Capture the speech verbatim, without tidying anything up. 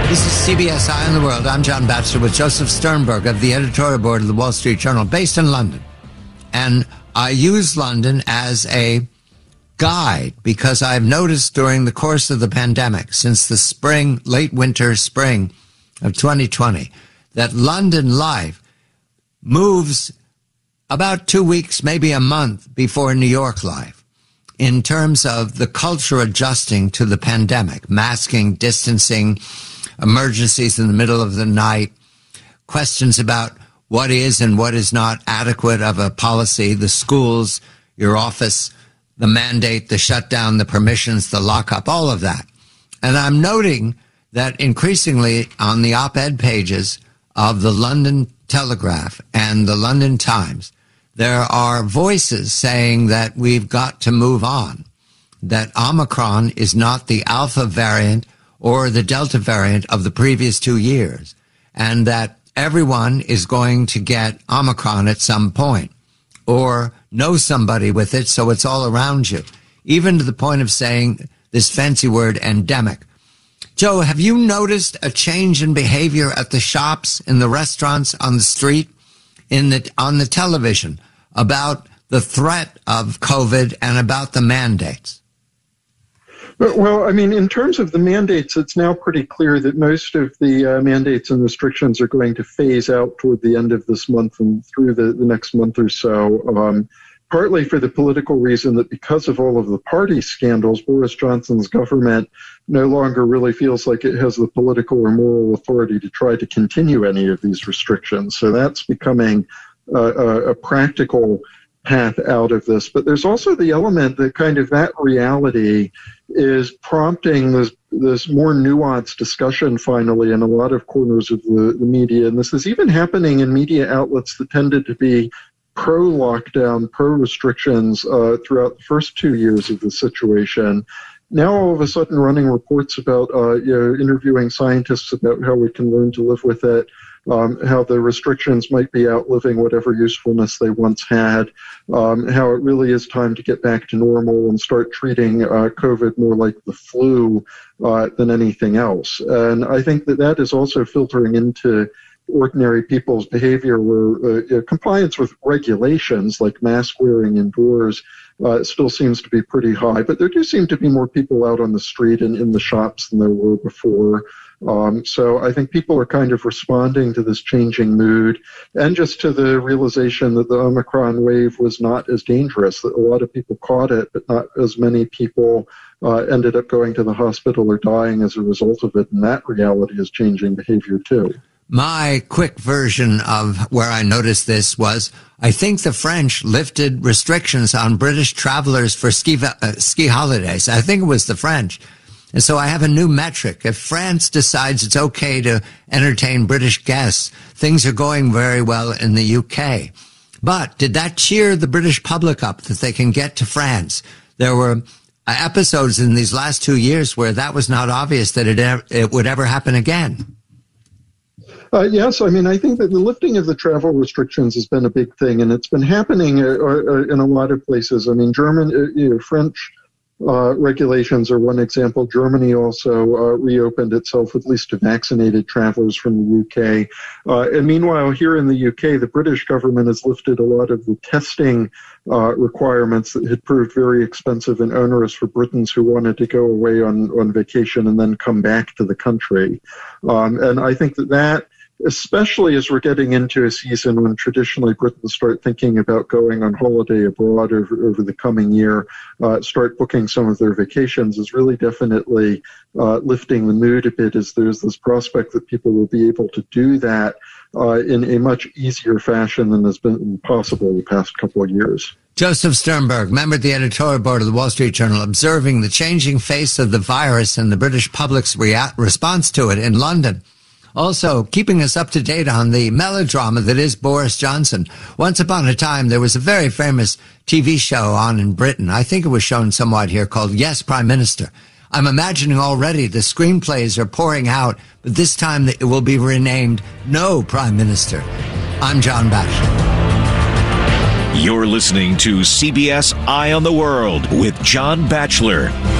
This is C B S Eye on the World. I'm John Batchelor with Joseph Sternberg of the editorial board of the Wall Street Journal, based in London. And I use London as a guide because I've noticed during the course of the pandemic, since the spring, late winter, spring of twenty twenty, that London life moves about two weeks, maybe a month before New York life in terms of the culture adjusting to the pandemic, masking, distancing, emergencies in the middle of the night, questions about what is and what is not adequate of a policy, the schools, your office, the mandate, the shutdown, the permissions, the lockup, all of that. And I'm noting that increasingly on the op-ed pages of the London Telegraph and the London Times, there are voices saying that we've got to move on, that Omicron is not the Alpha variant or the Delta variant of the previous two years, and that everyone is going to get Omicron at some point or know somebody with it, so it's all around you, even to the point of saying this fancy word endemic. Joe, have you noticed a change in behavior at the shops, in the restaurants, on the street, in the on the television about the threat of COVID and about the mandates? Well, I mean, in terms of the mandates, it's now pretty clear that most of the uh, mandates and restrictions are going to phase out toward the end of this month and through the, the next month or so, um, partly for the political reason that because of all of the party scandals, Boris Johnson's government no longer really feels like it has the political or moral authority to try to continue any of these restrictions. So that's becoming uh, a, a practical path out of this. But there's also the element that kind of that reality is prompting this this more nuanced discussion finally in a lot of corners of the, the media. And this is even happening in media outlets that tended to be pro-lockdown, pro-restrictions uh, throughout the first two years of the situation. Now all of a sudden running reports about uh, you know, interviewing scientists about how we can learn to live with it, Um, how the restrictions might be outliving whatever usefulness they once had, um, how it really is time to get back to normal and start treating uh, COVID more like the flu uh, than anything else. And I think that that is also filtering into ordinary people's behavior where uh, compliance with regulations like mask wearing indoors uh, still seems to be pretty high. But there do seem to be more people out on the street and in the shops than there were before. Um, so I think people are kind of responding to this changing mood and just to the realization that the Omicron wave was not as dangerous, that a lot of people caught it, but not as many people uh, ended up going to the hospital or dying as a result of it. And that reality is changing behavior too. My quick version of where I noticed this was, I think the French lifted restrictions on British travelers for ski, uh, ski holidays. I think it was the French. And so I have a new metric. If France decides it's okay to entertain British guests, things are going very well in the U K. But did that cheer the British public up that they can get to France? There were episodes in these last two years where that was not obvious that it, ever, it would ever happen again. Uh, yes, I mean, I think that the lifting of the travel restrictions has been a big thing, and it's been happening uh, uh, in a lot of places. I mean, German, uh, you know, French Uh, regulations are one example. Germany also uh, reopened itself, at least to vaccinated travelers from the U K. Uh, and meanwhile, here in the U K, the British government has lifted a lot of the testing uh, requirements that had proved very expensive and onerous for Britons who wanted to go away on, on vacation and then come back to the country. Um, and I think that that especially as we're getting into a season when traditionally Britons start thinking about going on holiday abroad over, over the coming year, uh, start booking some of their vacations, is really definitely uh, lifting the mood a bit, as there's this prospect that people will be able to do that uh, in a much easier fashion than has been possible the past couple of years. Joseph Sternberg, member of the editorial board of the Wall Street Journal, observing the changing face of the virus and the British public's rea- response to it in London. Also, keeping us up to date on the melodrama that is Boris Johnson. Once upon a time, there was a very famous T V show on in Britain. I think it was shown somewhat here, called Yes, Prime Minister. I'm imagining already the screenplays are pouring out, but this time it will be renamed No Prime Minister. I'm John Batchelor. You're listening to C B S Eye on the World with John Batchelor.